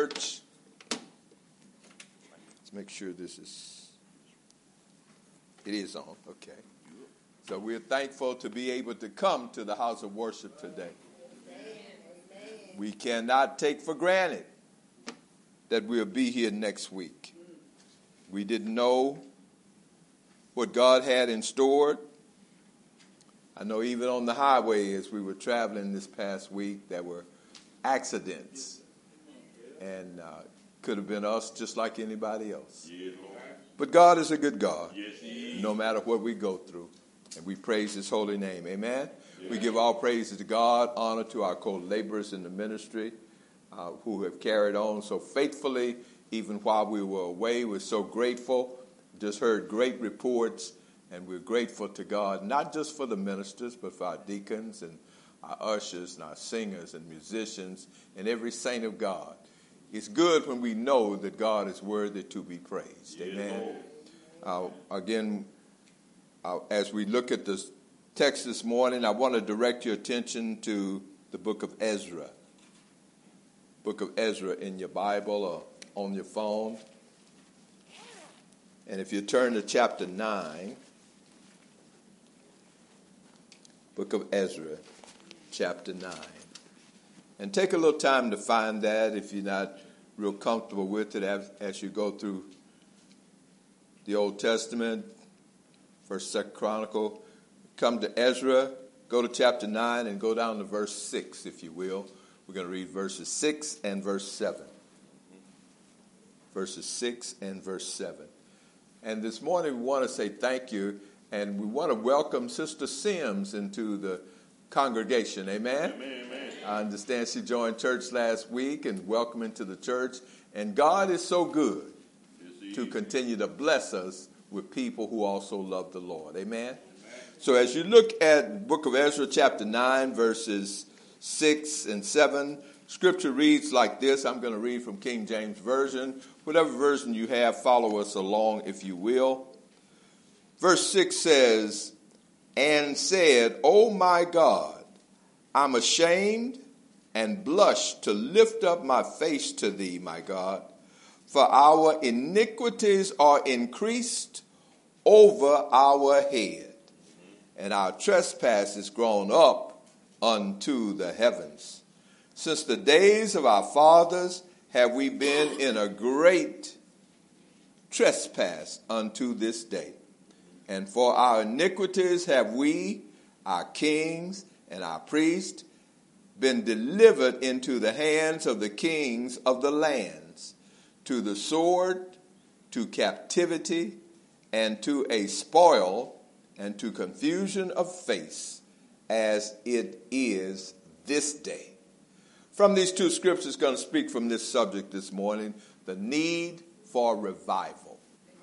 church. Let's make sure it is on, okay. So we're thankful to be able to come to the house of worship today. We cannot take for granted that we'll be here next week. We didn't know what God had in store. I know even on the highway as we were traveling this past week, there were accidents. And could have been us just like anybody else. But God is a good God, no matter what we go through. And we praise his holy name. Amen? We give all praises to God, honor to our co-laborers in the ministry who have carried on so faithfully even while we were away. We're so grateful. Just heard great reports, and we're grateful to God, not just for the ministers, but for our deacons and our ushers and our singers and musicians and every saint of God. It's good when we know that God is worthy to be praised. Amen. Again, as we look at this text this morning, I want to direct your attention to the book of Ezra. Book of Ezra in your Bible or on your phone. And if you turn to chapter 9, book of Ezra, chapter 9. And take a little time to find that if you're not real comfortable with it as you go through the Old Testament, 1st, 2nd Chronicle. Come to Ezra, go to chapter 9 and go down to verse 6, if you will. We're going to read verses 6 and verse 7. Verses 6 and verse 7. And this morning we want to say thank you, and we want to welcome Sister Sims into the congregation. Amen? Amen. I understand she joined church last week, and welcome into the church. And God is so good to continue to bless us with people who also love the Lord. Amen? So as you look at book of Ezra, chapter 9, verses 6 and 7, Scripture reads like this. I'm going to read from King James Version. Whatever version you have, follow us along if you will. Verse 6 says, "And said, O my God, I'm ashamed and blush to lift up my face to thee, my God, for our iniquities are increased over our head, and our trespasses grown up unto the heavens. Since the days of our fathers have we been in a great trespass unto this day. And for our iniquities have we, our kings and our priests, been delivered into the hands of the kings of the lands, to the sword, to captivity, and to a spoil, and to confusion of face, as it is this day." From these two scriptures, going to speak from this subject this morning, the need for revival.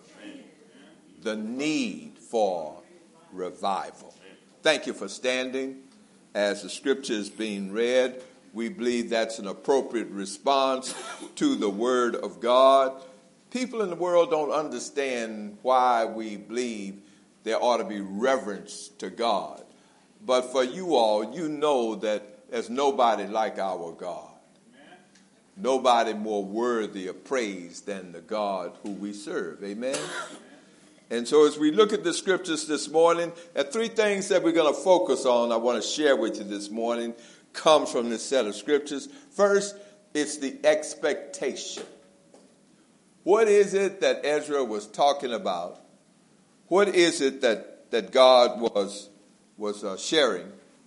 The need for revival. Thank you for standing. As the scripture is being read, we believe that's an appropriate response to the word of God. People in the world don't understand why we believe there ought to be reverence to God. But for you all, you know that there's nobody like our God. Nobody more worthy of praise than the God who we serve. Amen? And so as we look at the scriptures this morning, there are three things that we're going to focus on I want to share with you this morning, comes from this set of scriptures. First, it's the expectation. What is it that Ezra was talking about? What is it that God was sharing?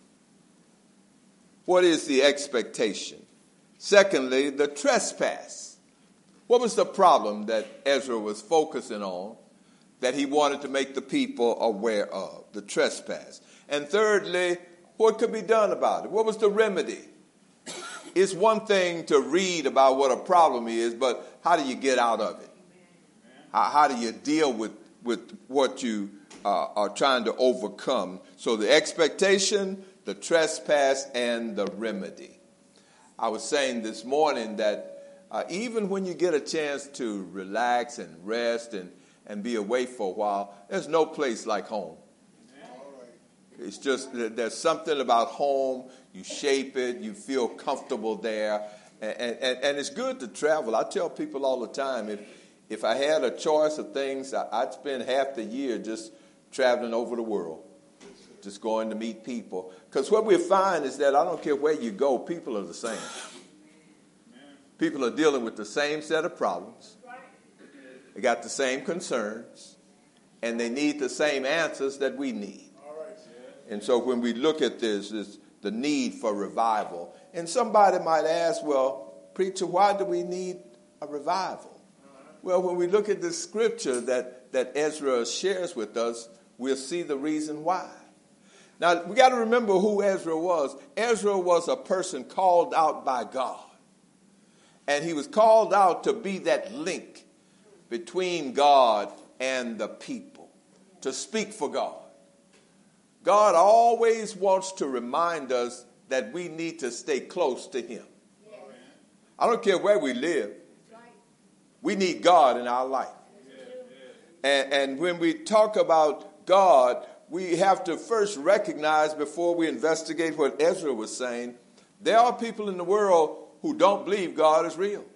What is the expectation? Secondly, the trespass. What was the problem that Ezra was focusing on that he wanted to make the people aware of? The trespass. And thirdly, what could be done about it? What was the remedy? It's one thing to read about what a problem is, but how do you get out of it? How do you deal with what you are trying to overcome? So the expectation, the trespass, and the remedy. I was saying this morning that even when you get a chance to relax and rest and be away for a while, there's no place like home. It's just there's something about home. You shape it. You feel comfortable there. And it's good to travel. I tell people all the time, if I had a choice of things, I'd spend half the year just traveling over the world, just going to meet people. Because what we find is that I don't care where you go, people are the same. People are dealing with the same set of problems. They got the same concerns. And they need the same answers that we need. And so when we look at this, it's the need for revival. And somebody might ask, well, preacher, why do we need a revival? Well, when we look at the scripture that Ezra shares with us, we'll see the reason why. Now, we got to remember who Ezra was. Ezra was a person called out by God. And he was called out to be that link between God and the people, to speak for God. God always wants to remind us that we need to stay close to him. Yes. I don't care where we live. We need God in our life. And when we talk about God, we have to first recognize, before we investigate what Ezra was saying, there are people in the world who don't believe God is real.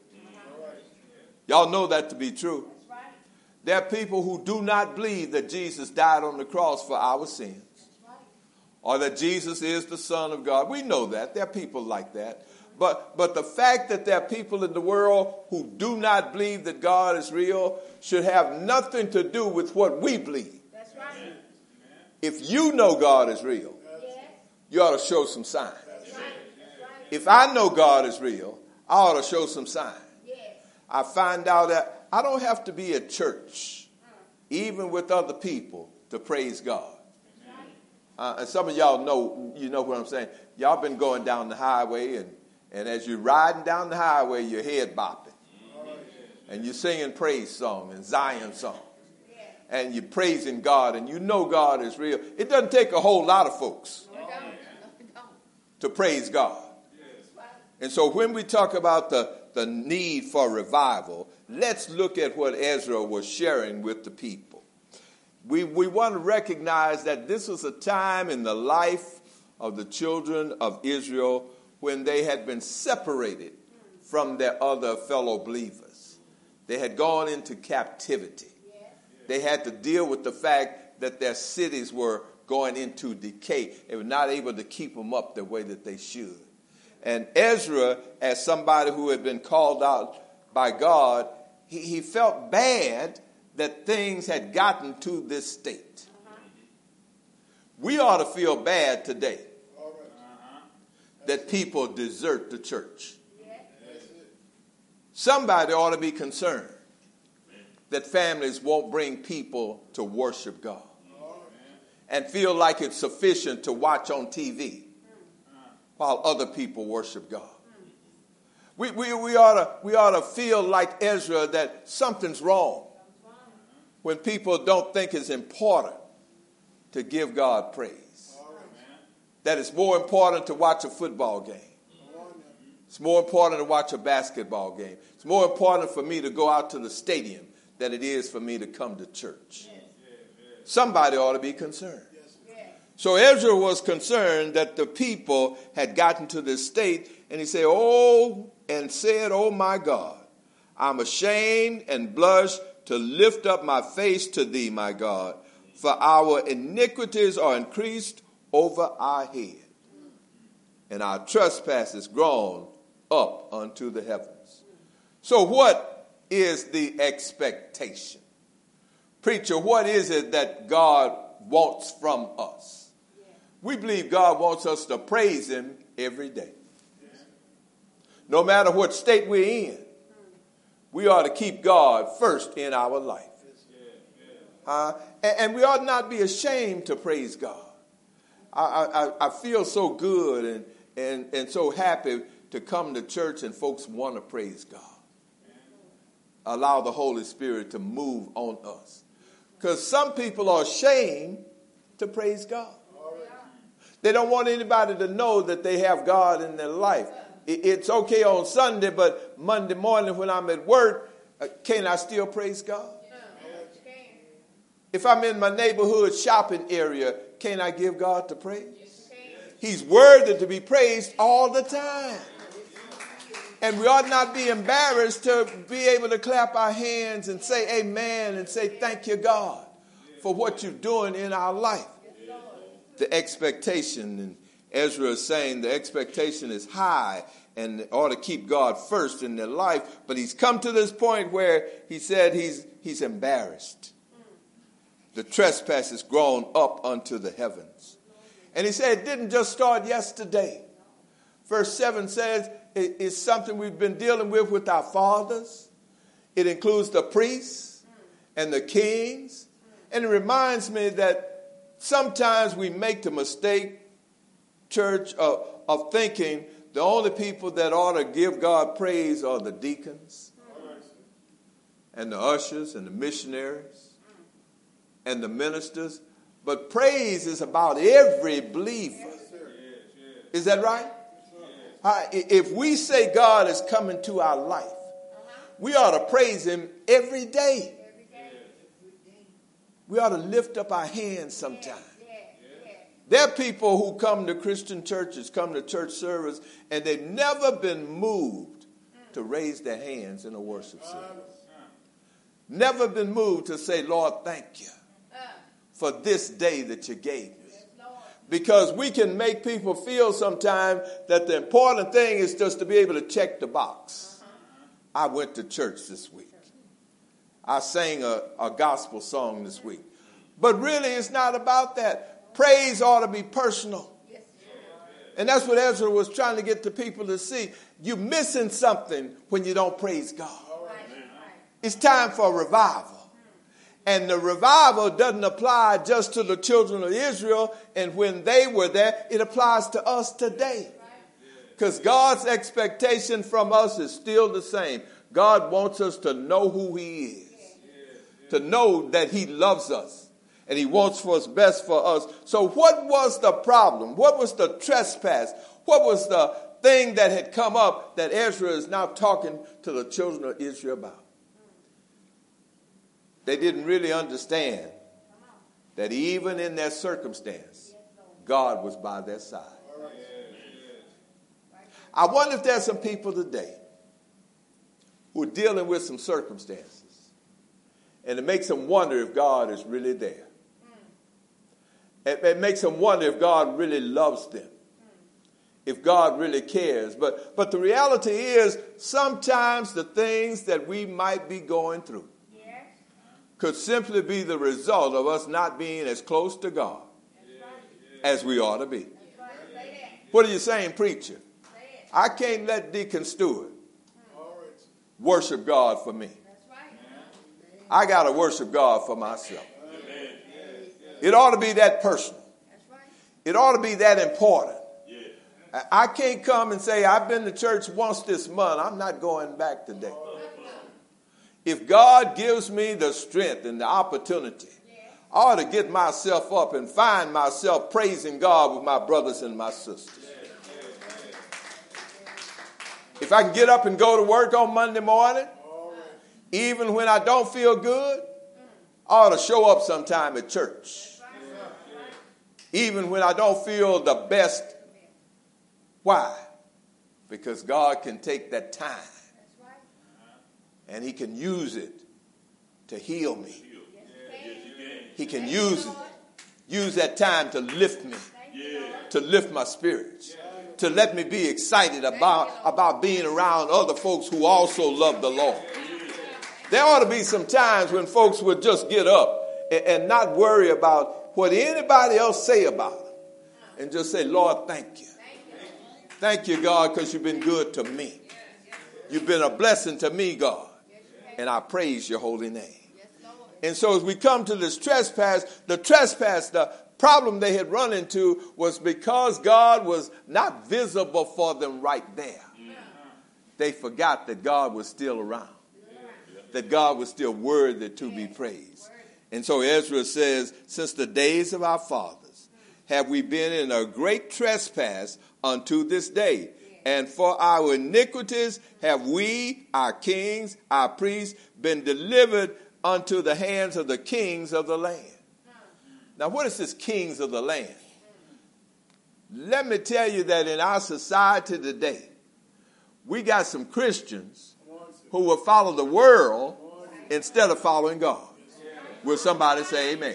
Y'all know that to be true. There are people who do not believe that Jesus died on the cross for our sins, or that Jesus is the Son of God. We know that. There are people like that. But the fact that there are people in the world who do not believe that God is real should have nothing to do with what we believe. That's right. If you know God is real, you ought to show some signs. That's right. If I know God is real, I ought to show some signs. I find out that I don't have to be at church, even with other people, to praise God. And some of y'all know, you know what I'm saying. Y'all been going down the highway, and as you're riding down the highway, your head bopping. And you're singing praise song and Zion song. And you're praising God, and you know God is real. It doesn't take a whole lot of folks to praise God. And so when we talk about the need for revival, let's look at what Ezra was sharing with the people. We want to recognize that this was a time in the life of the children of Israel when they had been separated from their other fellow believers. They had gone into captivity. They had to deal with the fact that their cities were going into decay. They were not able to keep them up the way that they should. And Ezra, as somebody who had been called out by God, he felt bad that things had gotten to this state. We ought to feel bad today that people desert the church. Somebody ought to be concerned that families won't bring people to worship God and feel like it's sufficient to watch on TV while other people worship God. We ought to feel like Ezra that something's wrong when people don't think it's important to give God praise. That it's more important to watch a football game. It's more important to watch a basketball game. It's more important for me to go out to the stadium than it is for me to come to church. Somebody ought to be concerned. So Ezra was concerned that the people had gotten to this state, and he said, oh my God, I'm ashamed and blush to lift up my face to thee, my God, for our iniquities are increased over our head, and our trespasses grown up unto the heavens. So what is the expectation? Preacher, what is it that God wants from us? We believe God wants us to praise him every day. No matter what state we're in, we ought to keep God first in our life. And we ought not be ashamed to praise God. I feel so good and so happy to come to church and folks want to praise God. Allow the Holy Spirit to move on us. Because some people are ashamed to praise God. They don't want anybody to know that they have God in their life. It's okay on Sunday, but Monday morning when I'm at work, can I still praise God? If I'm in my neighborhood shopping area, can I give God the praise? He's worthy to be praised all the time. And we ought not be embarrassed to be able to clap our hands and say amen and say thank you, God, for what you're doing in our life. The expectation, and Ezra is saying the expectation is high and ought to keep God first in their life. But he's come to this point where he said he's embarrassed. The trespass has grown up unto the heavens. And he said it didn't just start yesterday. Verse 7 says it's something we've been dealing with our fathers. It includes the priests and the kings. And it reminds me that sometimes we make the mistake, church, of thinking the only people that ought to give God praise are the deacons and the ushers and the missionaries and the ministers. But praise is about every believer. Is that right? If we say God is coming to our life, we ought to praise him every day. We ought to lift up our hands sometime. There are people who come to Christian churches, come to church service, and they've never been moved to raise their hands in a worship service. Never been moved to say, Lord, thank you for this day that you gave me. Because we can make people feel sometimes that the important thing is just to be able to check the box. I went to church this week. I sang a gospel song this week. But really, it's not about that. Praise ought to be personal. And that's what Ezra was trying to get the people to see. You're missing something when you don't praise God. It's time for a revival. And the revival doesn't apply just to the children of Israel. And when they were there, it applies to us today. Because God's expectation from us is still the same. God wants us to know who he is. To know that he loves us. And he wants what's best for us. So what was the problem? What was the trespass? What was the thing that had come up that Ezra is now talking to the children of Israel about? They didn't really understand that even in their circumstance, God was by their side. I wonder if there's some people today who are dealing with some circumstances, and it makes them wonder if God is really there. It makes them wonder if God really loves them, if God really cares. But the reality is sometimes the things that we might be going through could simply be the result of us not being as close to God as we ought to be. What are you saying, preacher? I can't let Deacon Stewart worship God for me. I got to worship God for myself. It ought to be that personal. It ought to be that important. I can't come and say, I've been to church once this month. I'm not going back today. If God gives me the strength and the opportunity, I ought to get myself up and find myself praising God with my brothers and my sisters. If I can get up and go to work on Monday morning, even when I don't feel good, I ought to show up sometime at church. Even when I don't feel the best. Why? Because God can take that time and he can use it to heal me. He can use that time to lift me, to lift my spirits, to let me be excited about being around other folks who also love the Lord. There ought to be some times when folks would just get up and not worry about what anybody else say about them and just say, Lord, thank you. Thank you, God, because you've been good to me. You've been a blessing to me, God. And I praise your holy name. And so as we come to this trespass, the problem they had run into was because God was not visible for them right there. They forgot that God was still around. That God was still worthy to be praised. And so Ezra says, since the days of our fathers have we been in a great trespass unto this day. And for our iniquities have we, our kings, our priests, been delivered unto the hands of the kings of the land. Now, what is this kings of the land? Let me tell you that in our society today, We got some Christians who will follow the world instead of following God. Will somebody say amen?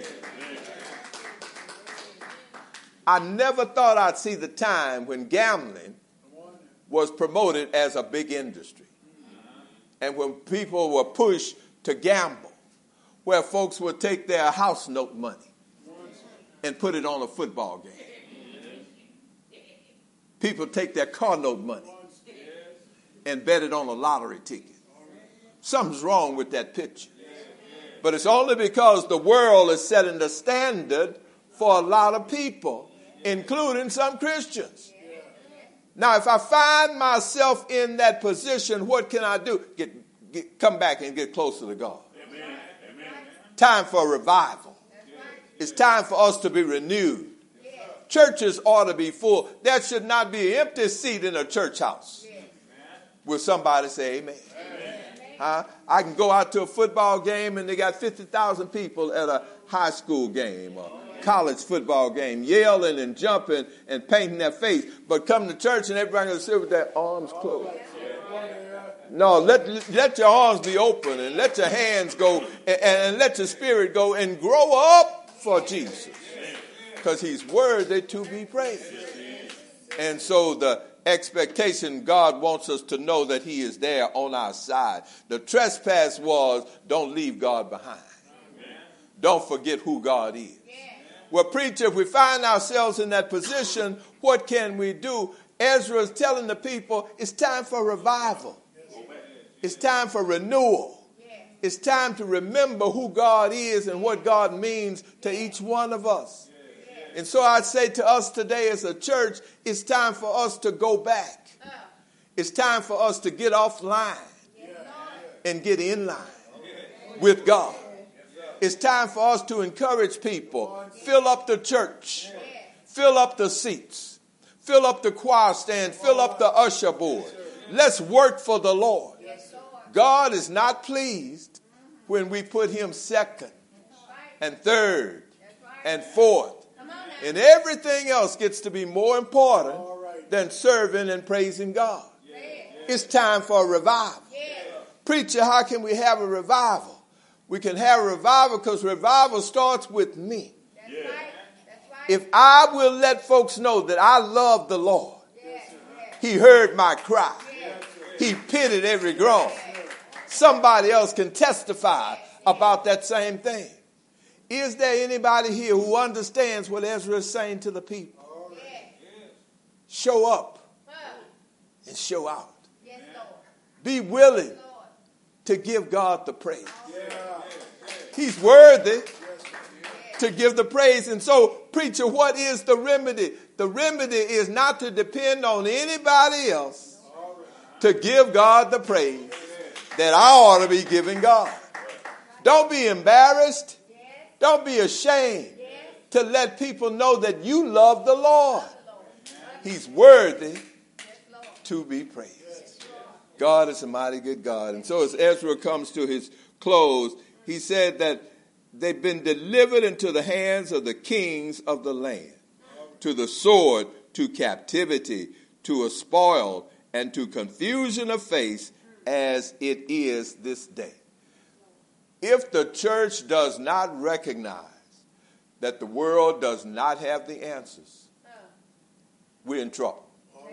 I never thought I'd see the time when gambling was promoted as a big industry. And when people were pushed to gamble, where folks would take their house note money and put it on a football game. People take their car note money and bet it on a lottery ticket. Something's wrong with that picture. But it's only because the world is setting the standard for a lot of people, including some Christians. Now, if I find myself in that position, what can I do? Come back and get closer to God. Amen. Time for revival. It's time for us to be renewed. Churches ought to be full. There should not be an empty seat in a church house. Will somebody say amen? I can go out to a football game and they got 50,000 people at a high school game or college football game, yelling and jumping and painting their face. But come to church and everybody going to sit with their arms closed. No, let your arms be open and let your hands go and let your spirit go and grow up for Jesus. Because he's worthy to be praised. And so the expectation, God wants us to know that he is there on our side. The trespass was, don't leave God behind. Don't forget who God is. Well, preacher, if we find ourselves in that position, what can we do? Ezra is telling the people, it's time for revival. It's time for renewal. It's time to remember who God is and what God means to each one of us. And so I'd say to us today as a church, it's time for us to go back. It's time for us to get offline and get in line with God. It's time for us to encourage people. Fill up the church. Fill up the seats. Fill up the choir stand. Fill up the usher board. Let's work for the Lord. God is not pleased when we put him second and third and fourth. And everything else gets to be more important than serving and praising God. It's time for a revival. Preacher, how can we have a revival? We can have a revival because revival starts with me. If I will let folks know that I love the Lord, he heard my cry. He pitied every groan. Somebody else can testify about that same thing. Is there anybody here who understands what Ezra is saying to the people? Show up and show out. Be willing to give God the praise. He's worthy to give the praise. And so, preacher, what is the remedy? The remedy is not to depend on anybody else to give God the praise that I ought to be giving God. Don't be embarrassed. Don't be ashamed to let people know that you love the Lord. He's worthy to be praised. God is a mighty good God. And so as Ezra comes to his close, he said that they've been delivered into the hands of the kings of the land, to the sword, to captivity, to a spoil, and to confusion of face, as it is this day. If the church does not recognize that the world does not have the answers, we're in trouble.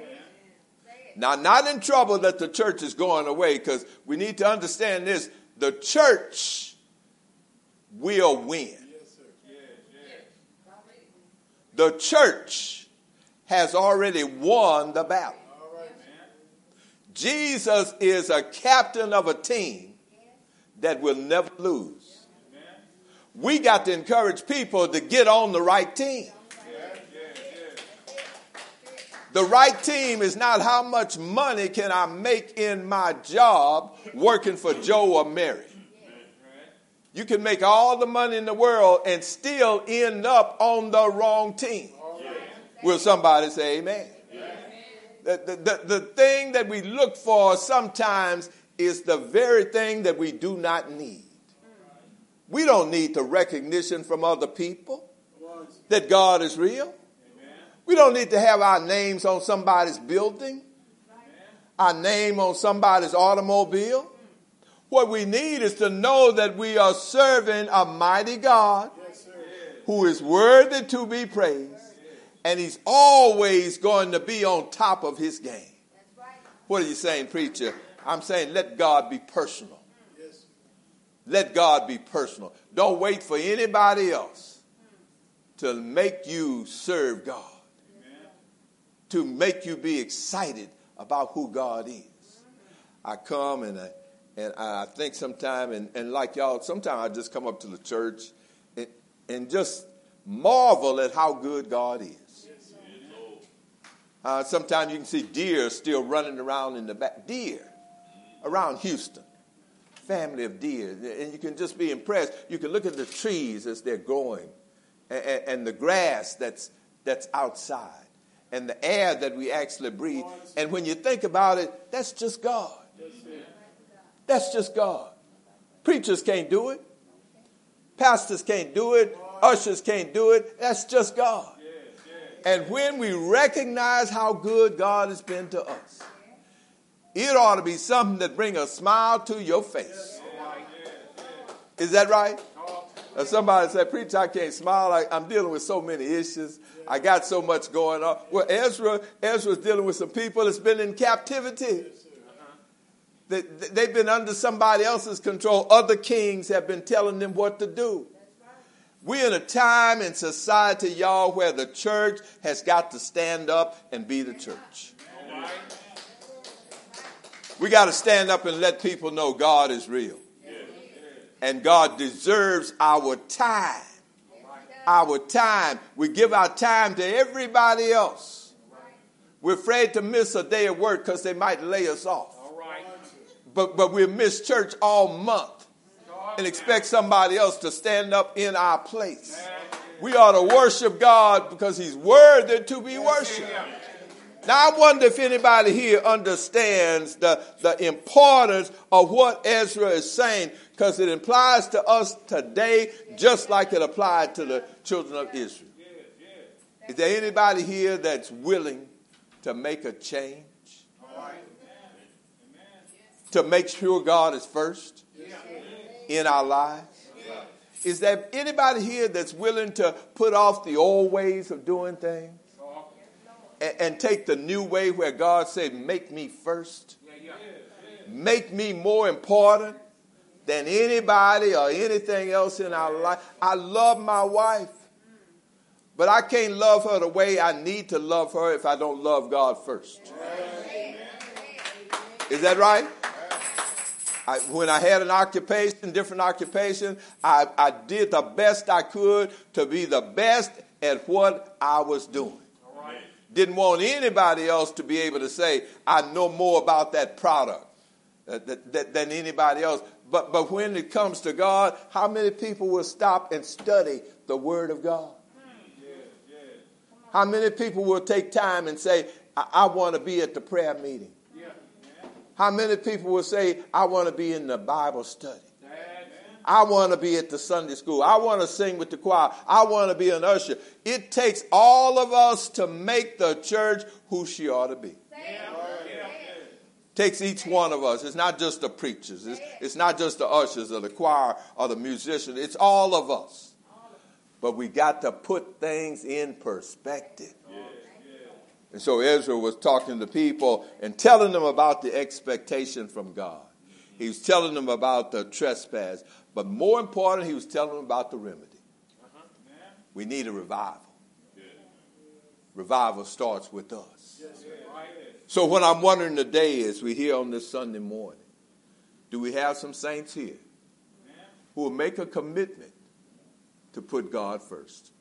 Now, not in trouble that the church is going away, because we need to understand this. The church will win. The church has already won the battle. Jesus is a captain of a team that will never lose. We got to encourage people to get on the right team. The right team is not how much money can I make in my job working for Joe or Mary. You can make all the money in the world and still end up on the wrong team. Will somebody say amen? The thing that we look for sometimes is the very thing that we do not need. We don't need the recognition from other people that God is real. We don't need to have our names on somebody's building. our name on somebody's automobile. What we need is to know that we are serving a mighty God who is worthy to be praised. And he's always going to be on top of his game. What are you saying, preacher? I'm saying let God be personal. Let God be personal. Don't wait for anybody else to make you serve God. To make you be excited about who God is. I come and I think sometime, and like y'all, sometimes I just come up to the church and just marvel at how good God is. Sometimes you can see deer still running around in the back. Deer around Houston. Family of deer. And you can just be impressed. You can look at the trees as they're growing. And the grass that's outside. And the air that we actually breathe. And when you think about it, that's just God. That's just God. Preachers can't do it. Pastors can't do it. Ushers can't do it. That's just God. And when we recognize how good God has been to us, it ought to be something that brings a smile to your face. Is that right? Now somebody said, preacher, I can't smile. I'm dealing with so many issues. I got so much going on. Well, Ezra's dealing with some people that's been in captivity. They've been under somebody else's control. Other kings have been telling them what to do. We're in a time in society, y'all, where the church has got to stand up and be the church. We got to stand up and let people know God is real. And God deserves our time. Our time. We give our time to everybody else. We're afraid to miss a day of work because they might lay us off. But we'll miss church all month and expect somebody else to stand up in our place. We ought to worship God because he's worthy to be worshiped. Now, I wonder if anybody here understands the importance of what Ezra is saying, because it applies to us today just like it applied to the children of Israel. Is there anybody here that's willing to make a change? To make sure God is first in our lives? Is there anybody here that's willing to put off the old ways of doing things and take the new way where God said, make me first? Make me more important than anybody or anything else in our life. I love my wife, but I can't love her the way I need to love her if I don't love God first. Is that right? When I had an occupation, different occupation, I did the best I could to be the best at what I was doing. Didn't want anybody else to be able to say, I know more about that product than anybody else. But when it comes to God, how many people will stop and study the Word of God? How many people will take time and say, I want to be at the prayer meeting? How many people will say, I want to be in the Bible study? I want to be at the Sunday school. I want to sing with the choir. I want to be an usher. It takes all of us to make the church who she ought to be. Takes each one of us. It's not just the preachers. It's not just the ushers or the choir or the musicians. It's all of us. But we got to put things in perspective. And so Ezra was talking to people and telling them about the expectation from God. He was telling them about the trespass. But more important, he was telling them about the remedy. We need a revival. Revival starts with us. So what I'm wondering today as we hear on this Sunday morning, do we have some saints here who will make a commitment to put God first?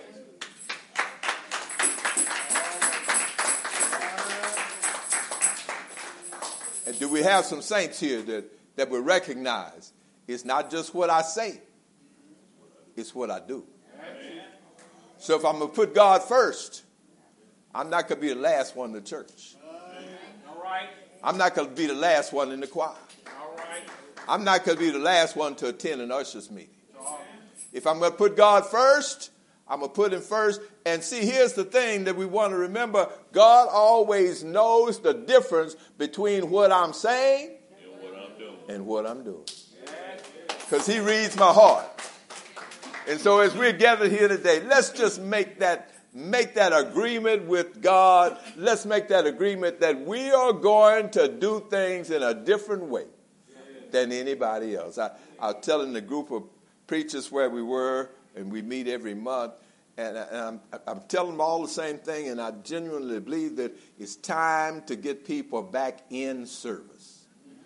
And do we have some saints here that will recognize it's not just what I say, it's what I do. So if I'm going to put God first, I'm not going to be the last one in the church. I'm not going to be the last one in the choir. I'm not going to be the last one to attend an usher's meeting. If I'm going to put God first, I'm going to put him first. And see, here's the thing that we want to remember. God always knows the difference between what I'm saying and what I'm doing. Because he reads my heart. And so as we're gathered here today, let's just make that agreement with God. Let's make that agreement that we are going to do things in a different way than anybody else. I was telling the group of preachers where we were, and we meet every month, and I'm telling them all the same thing, and I genuinely believe that it's time to get people back in service.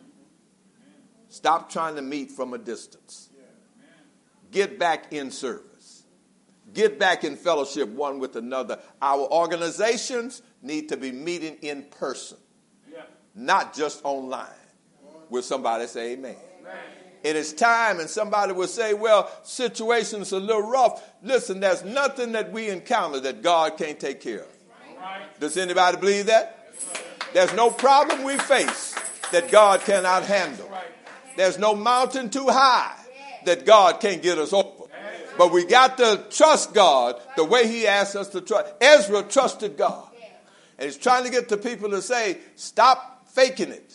Stop trying to meet from a distance. Get back in service. Get back in fellowship one with another. Our organizations need to be meeting in person, not just online. Will somebody say amen? It is time, and somebody will say, well, situation's a little rough. Listen, there's nothing that we encounter that God can't take care of. Does anybody believe that? There's no problem we face that God cannot handle. There's no mountain too high that God can't get us over. But we got to trust God the way he asked us to trust. Ezra trusted God. And he's trying to get the people to say, stop faking it.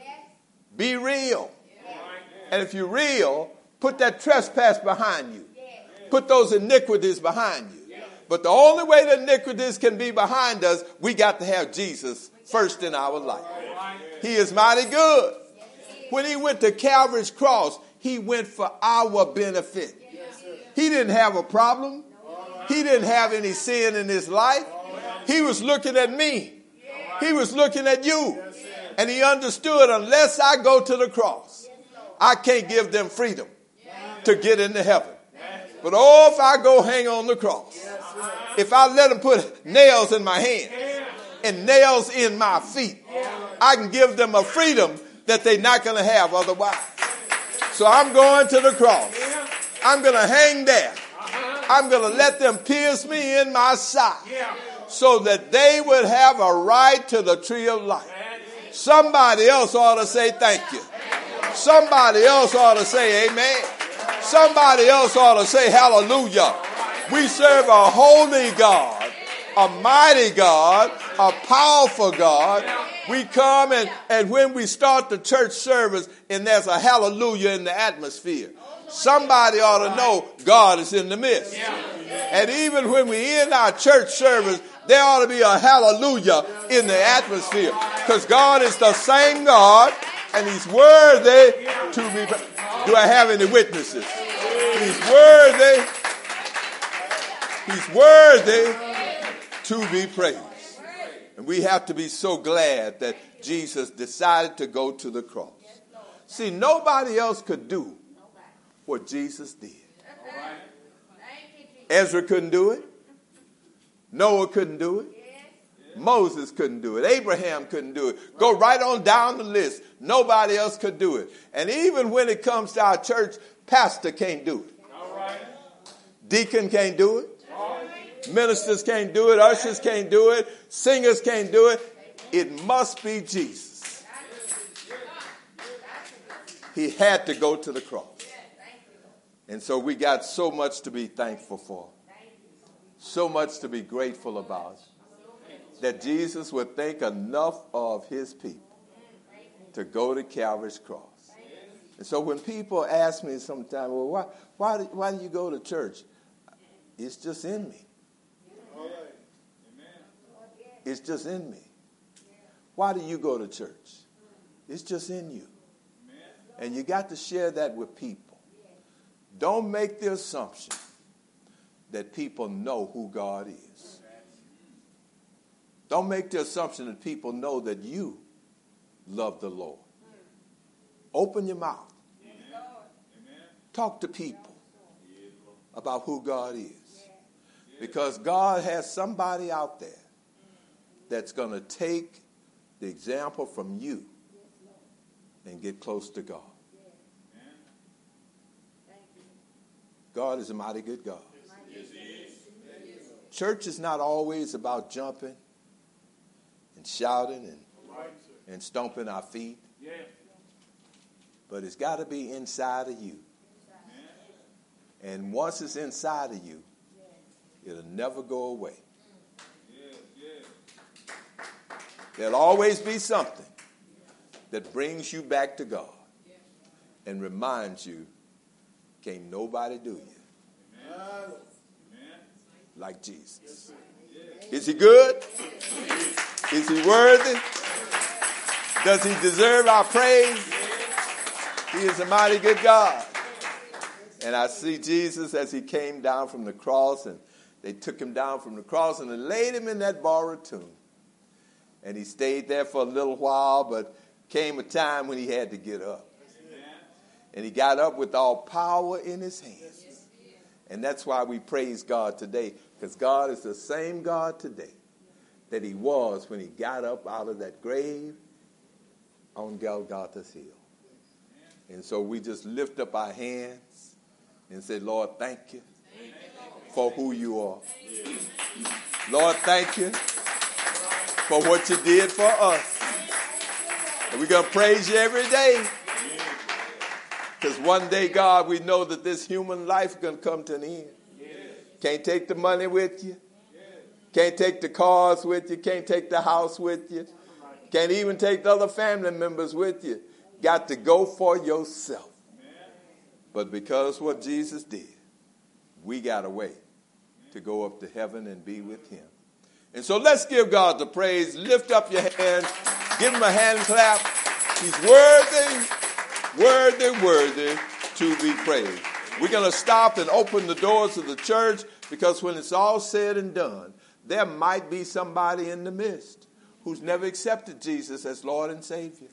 Be real. And if you're real, put that trespass behind you. Put those iniquities behind you. But the only way the iniquities can be behind us, we got to have Jesus first in our life. He is mighty good. When he went to Calvary's cross, he went for our benefit. He didn't have a problem. He didn't have any sin in his life. He was looking at me. He was looking at you. And he understood, unless I go to the cross, I can't give them freedom to get into heaven. But oh, if I go hang on the cross, if I let them put nails in my hands and nails in my feet, I can give them a freedom that they're not going to have otherwise. So I'm going to the cross. I'm going to hang there. I'm going to let them pierce me in my side so that they would have a right to the tree of life. Somebody else ought to say thank you. Somebody else ought to say amen. Somebody else ought to say hallelujah. We serve a holy God, a mighty God, a powerful God. We come and when we start the church service and there's a hallelujah in the atmosphere, somebody ought to know God is in the midst. And even when we end our church service, there ought to be a hallelujah in the atmosphere. Because God is the same God and he's worthy to be. Do I have any witnesses? He's worthy. He's worthy to be praised. And we have to be so glad that Jesus decided to go to the cross. See, nobody else could do what Jesus did. Ezra couldn't do it. Noah couldn't do it. Moses couldn't do it. Abraham couldn't do it. Go right on down the list. Nobody else could do it. And even when it comes to our church, pastor can't do it. Deacon can't do it. Ministers can't do it. Ushers can't do it. Singers can't do it. It must be Jesus. He had to go to the cross. And so we got so much to be thankful for. So much to be grateful about. That Jesus would think enough of his people to go to Calvary's cross. And so when people ask me sometimes, well, why do you go to church? It's just in me. It's just in me. Why do you go to church? It's just in you. And you got to share that with people. Don't make the assumption that people know who God is. Don't make the assumption that people know that you love the Lord. Open your mouth. Talk to people about who God is. Because God has somebody out there that's going to take the example from you and get close to God. God is a mighty good God. Church is not always about jumping and shouting and stomping our feet. But it's got to be inside of you. And once it's inside of you, It'll never go away. There'll always be something that brings you back to God and reminds you, can't nobody do you like Jesus. Is he good? Is he worthy? Does he deserve our praise? He is a mighty good God. And I see Jesus as he came down from the cross, and they took him down from the cross and they laid him in that borrowed tomb. And he stayed there for a little while, but came a time when he had to get up. And he got up with all power in his hands. And that's why we praise God today, because God is the same God today that he was when he got up out of that grave on Golgotha's hill. And so we just lift up our hands and say, Lord, thank you for who you are. Lord, thank you for what you did for us. And we're going to praise you every day. Because one day, God, we know that this human life is going to come to an end. Can't take the money with you. Can't take the cars with you. Can't take the house with you. Can't even take the other family members with you. Got to go for yourself. But because what Jesus did, we got a way to go up to heaven and be with him. And so let's give God the praise. Lift up your hands. Give him a hand clap. He's worthy, worthy, worthy to be praised. We're going to stop and open the doors of the church, because when it's all said and done, there might be somebody in the midst who's never accepted Jesus as Lord and Savior.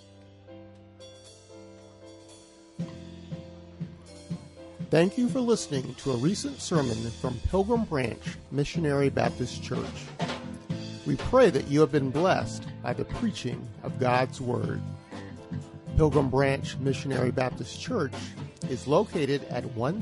Thank you for listening to a recent sermon from Pilgrim Branch Missionary Baptist Church. We pray that you have been blessed by the preaching of God's Word. Pilgrim Branch Missionary Baptist Church is located at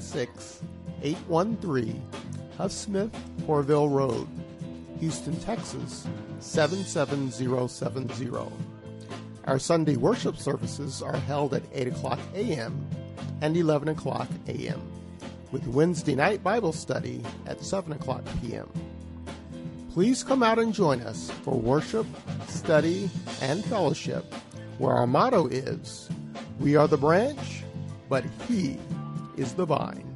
16813 Huff Smith Corville Road, Houston, Texas 77070. Our Sunday worship services are held at 8 o'clock a.m. and 11 o'clock a.m., with Wednesday night Bible study at 7 o'clock p.m. Please come out and join us for worship, study, and fellowship, where our motto is, we are the branch, but he is the vine.